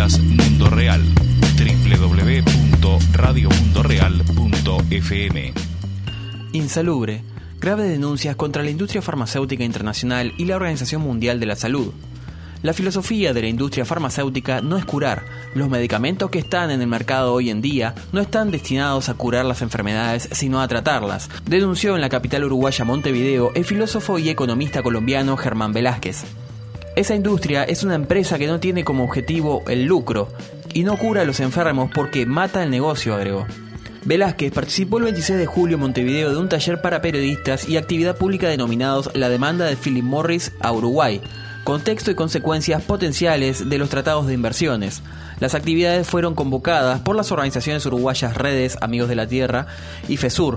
Noticias Mundo Real. www.radiomundoreal.fm. Insalubre. Graves denuncias contra la industria farmacéutica internacional y la Organización Mundial de la Salud. La filosofía de la industria farmacéutica no es curar. Los medicamentos que están en el mercado hoy en día no están destinados a curar las enfermedades, sino a tratarlas, denunció en la capital uruguaya Montevideo el filósofo y economista colombiano Germán Velázquez. Esa industria es una empresa que no tiene como objetivo el lucro y no cura a los enfermos porque mata el negocio, agregó. Velázquez participó el 26 de julio en Montevideo de un taller para periodistas y actividad pública denominados La demanda de Philip Morris a Uruguay, contexto y consecuencias potenciales de los tratados de inversiones. Las actividades fueron convocadas por las organizaciones uruguayas Redes Amigos de la Tierra y FESUR.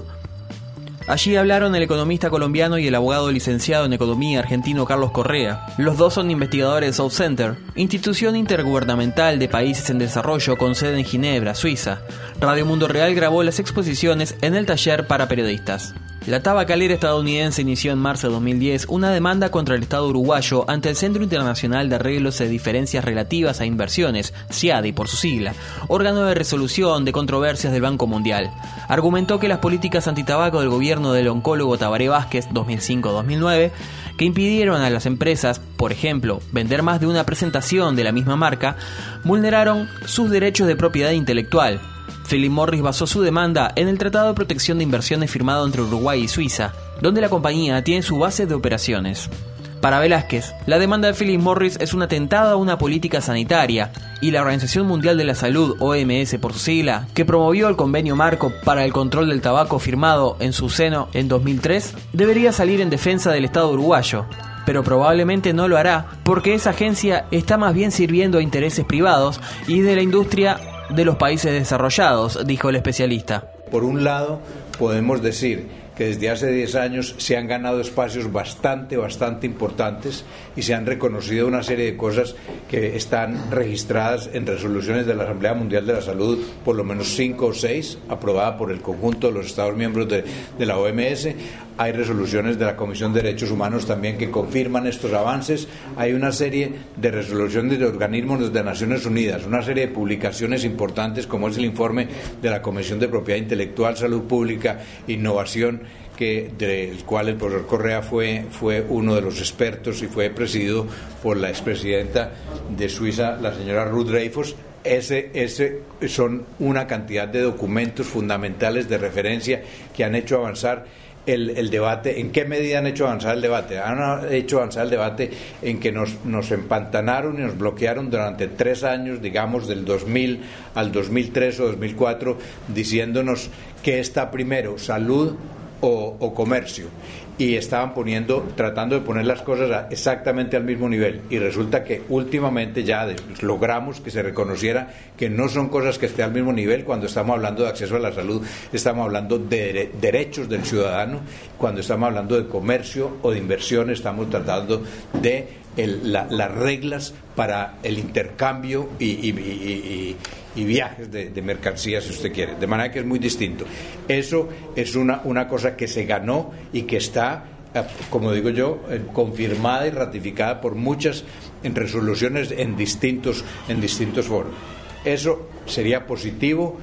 Allí hablaron el economista colombiano y el abogado licenciado en Economía argentino Carlos Correa. Los dos son investigadores de South Center, institución intergubernamental de países en desarrollo con sede en Ginebra, Suiza. Radio Mundo Real grabó las exposiciones en el taller para periodistas. La tabacalera estadounidense inició en marzo de 2010 una demanda contra el Estado uruguayo ante el Centro Internacional de Arreglos de Diferencias Relativas a Inversiones, CIADI por su sigla, órgano de resolución de controversias del Banco Mundial. Argumentó que las políticas antitabaco del gobierno del oncólogo Tabaré Vázquez 2005-2009, que impidieron a las empresas, por ejemplo, vender más de una presentación de la misma marca, vulneraron sus derechos de propiedad intelectual. Philip Morris basó su demanda en el Tratado de Protección de Inversiones firmado entre Uruguay y Suiza, donde la compañía tiene su base de operaciones. Para Velázquez, la demanda de Philip Morris es un atentado a una política sanitaria y la Organización Mundial de la Salud, OMS por su sigla, que promovió el convenio marco para el control del tabaco firmado en su seno en 2003, debería salir en defensa del Estado uruguayo. Pero probablemente no lo hará porque esa agencia está más bien sirviendo a intereses privados y de la industria de los países desarrollados, dijo el especialista. Por un lado, podemos decir que desde hace 10 años se han ganado espacios bastante importantes y se han reconocido una serie de cosas que están registradas en resoluciones de la Asamblea Mundial de la Salud, por lo menos 5 o 6, aprobada por el conjunto de los Estados miembros de la OMS. Hay resoluciones de la Comisión de Derechos Humanos también que confirman estos avances. Hay una serie de resoluciones de organismos de Naciones Unidas, una serie de publicaciones importantes como es el informe de la Comisión de Propiedad Intelectual, Salud Pública, Innovación, del cual el profesor Correa fue uno de los expertos y fue presidido por la expresidenta de Suiza, la señora Ruth Dreifuss. Ese son una cantidad de documentos fundamentales de referencia que han hecho avanzar el debate. ¿En qué medida han hecho avanzar el debate? Han hecho avanzar el debate en que nos empantanaron y nos bloquearon durante 3 años, digamos del 2000 al 2003 o 2004, diciéndonos qué está primero, salud o comercio, y estaban tratando de poner las cosas exactamente al mismo nivel, y resulta que últimamente ya logramos que se reconociera que no son cosas que estén al mismo nivel. Cuando estamos hablando de acceso a la salud, estamos hablando de derechos del ciudadano. Cuando estamos hablando de comercio o de inversión, estamos tratando de las reglas para el intercambio y viajes de mercancías, si usted quiere, de manera que es muy distinto. Eso es una cosa que se ganó y que está, como digo yo, confirmada y ratificada por muchas resoluciones en distintos foros. Eso sería positivo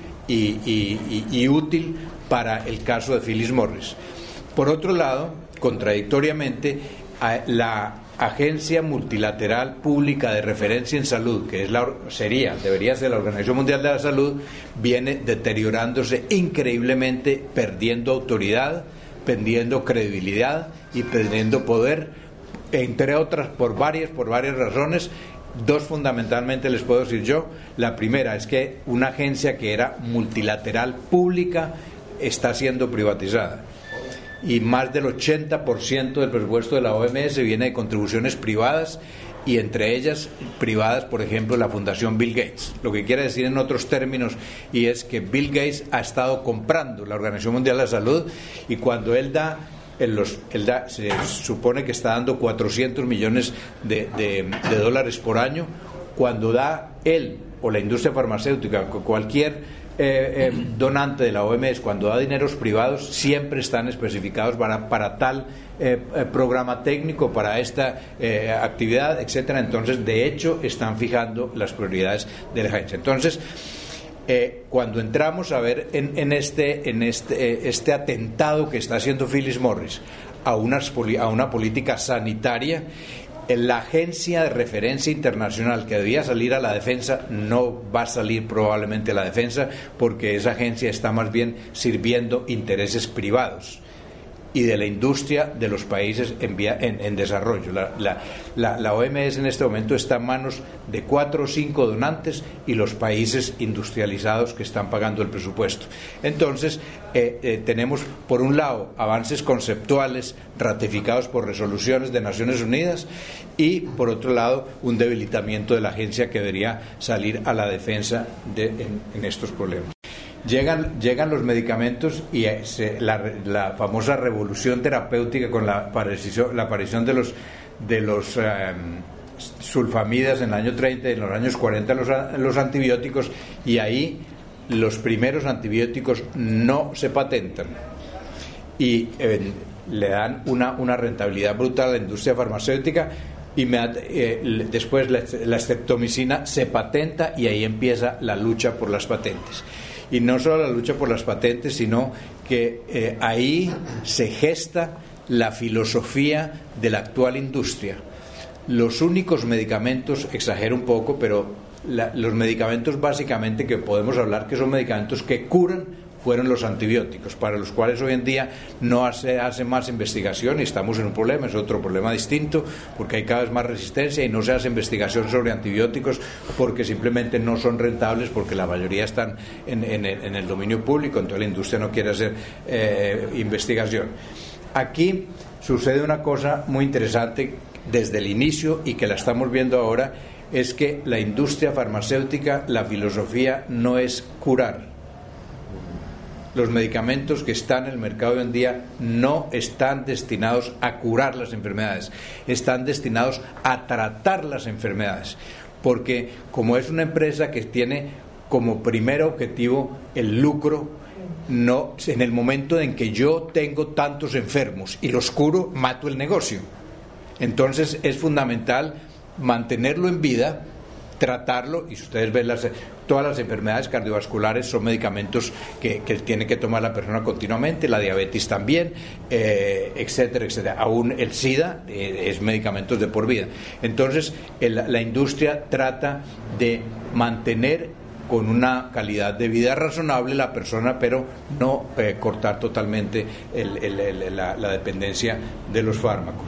y útil para el caso de Philip Morris. Por otro lado, contradictoriamente, la Agencia Multilateral Pública de Referencia en Salud, que debería ser la Organización Mundial de la Salud, viene deteriorándose increíblemente, perdiendo autoridad, perdiendo credibilidad y perdiendo poder, entre otras por varias razones. 2 fundamentalmente les puedo decir yo. La primera es que una agencia que era multilateral pública está siendo privatizada, y más del 80% del presupuesto de la OMS viene de contribuciones privadas, y entre ellas privadas, por ejemplo, la Fundación Bill Gates. Lo que quiere decir en otros términos, y es que Bill Gates ha estado comprando la Organización Mundial de la Salud, y cuando él se supone que está dando 400 millones de dólares por año. Cuando da él o la industria farmacéutica, cualquier donante de la OMS, cuando da dineros privados, siempre están especificados para tal programa técnico, para esta actividad, etcétera. Entonces, de hecho, están fijando las prioridades de la agencia. Entonces, cuando entramos a ver en este atentado que está haciendo Philip Morris a una política sanitaria, la agencia de referencia internacional que debía salir a la defensa no va a salir probablemente a la defensa, porque esa agencia está más bien sirviendo intereses privados y de la industria de los países en desarrollo. La OMS en este momento está en manos de 4 o 5 donantes y los países industrializados que están pagando el presupuesto. Entonces, tenemos, por un lado, avances conceptuales ratificados por resoluciones de Naciones Unidas y, por otro lado, un debilitamiento de la agencia que debería salir a la defensa en estos problemas. Llegan los medicamentos y la famosa revolución terapéutica con la aparición de los sulfamidas en el año 30 y en los años 40 los antibióticos, y ahí los primeros antibióticos no se patentan y le dan una rentabilidad brutal a la industria farmacéutica. Después la streptomicina se patenta y ahí empieza la lucha por las patentes. Y no solo la lucha por las patentes, sino que ahí se gesta la filosofía de la actual industria. Los únicos medicamentos, exagero un poco, pero los medicamentos básicamente que podemos hablar que son medicamentos que curan fueron los antibióticos, para los cuales hoy en día no se hace más investigación y estamos en un problema, es otro problema distinto, porque hay cada vez más resistencia y no se hace investigación sobre antibióticos porque simplemente no son rentables, porque la mayoría están en el dominio público, entonces la industria no quiere hacer investigación. Aquí sucede una cosa muy interesante desde el inicio y que la estamos viendo ahora, es que la industria farmacéutica, la filosofía no es curar. Los medicamentos que están en el mercado hoy en día no están destinados a curar las enfermedades, están destinados a tratar las enfermedades, porque como es una empresa que tiene como primer objetivo el lucro, no, en el momento en que yo tengo tantos enfermos y los curo, mato el negocio. Entonces es fundamental mantenerlo en vida, tratarlo, y si ustedes ven todas las enfermedades cardiovasculares son medicamentos que tiene que tomar la persona continuamente, la diabetes también, etcétera, etcétera. Aún el SIDA es medicamentos de por vida. Entonces la industria trata de mantener con una calidad de vida razonable la persona, pero no cortar totalmente la dependencia de los fármacos.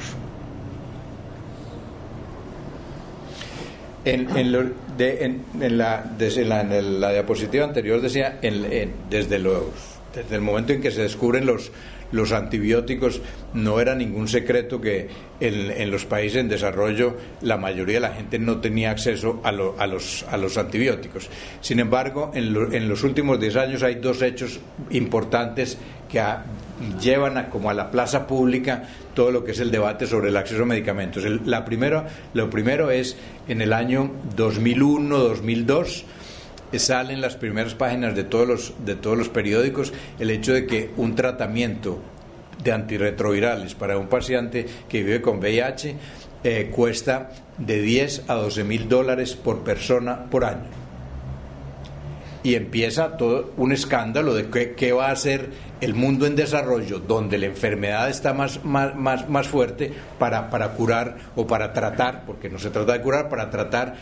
En la diapositiva anterior decía, desde el momento en que se descubren los antibióticos, no era ningún secreto que en los países en desarrollo la mayoría de la gente no tenía acceso a los antibióticos. Sin embargo, en los últimos 10 años hay 2 hechos importantes que llevan como a la plaza pública todo lo que es el debate sobre el acceso a medicamentos. Lo primero es, en el año 2001-2002 salen las primeras páginas de todos los periódicos el hecho de que un tratamiento de antirretrovirales para un paciente que vive con VIH cuesta de $10,000 a $12,000 por persona por año. Y empieza todo un escándalo de qué va a hacer el mundo en desarrollo, donde la enfermedad está más fuerte, para curar o para tratar, porque no se trata de curar, para tratar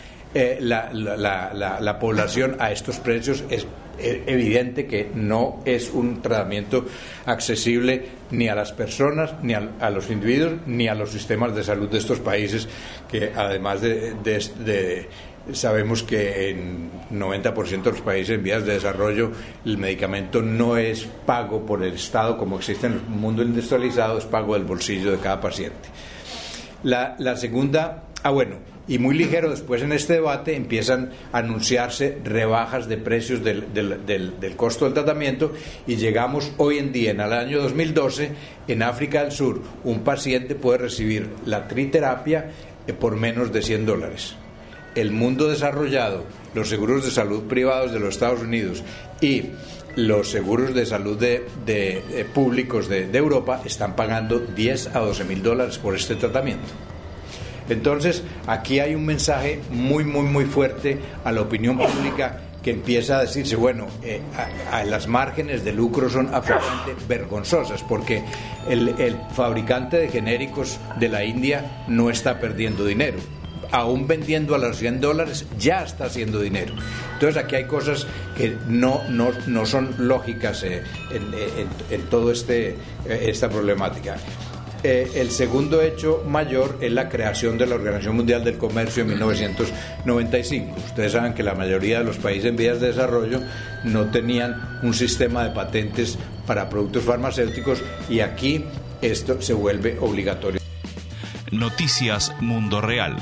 la población a estos precios. Es evidente que no es un tratamiento accesible ni a las personas, ni a los individuos, ni a los sistemas de salud de estos países, que además sabemos que en 90% de los países en vías de desarrollo el medicamento no es pago por el Estado como existe en el mundo industrializado, es pago del bolsillo de cada paciente. La segunda, y muy ligero después en este debate empiezan a anunciarse rebajas de precios del costo del tratamiento, y llegamos hoy en día, en el año 2012, en África del Sur, un paciente puede recibir la triterapia por menos de $100. el mundo desarrollado, los seguros de salud privados de los Estados Unidos y los seguros de salud públicos de Europa están pagando 10 a 12 mil dólares por este tratamiento. Entonces, aquí hay un mensaje muy, muy, muy fuerte a la opinión pública que empieza a decirse, bueno, las márgenes de lucro son absolutamente vergonzosas porque el fabricante de genéricos de la India no está perdiendo dinero. Aún vendiendo a los $100 ya está haciendo dinero. Entonces aquí hay cosas que no son lógicas en todo esta problemática. El segundo hecho mayor es la creación de la Organización Mundial del Comercio en 1995. Ustedes saben que la mayoría de los países en vías de desarrollo no tenían un sistema de patentes para productos farmacéuticos y aquí esto se vuelve obligatorio. Noticias Mundo Real.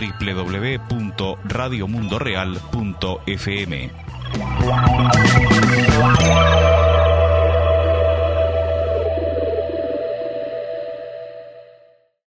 www.radiomundoreal.fm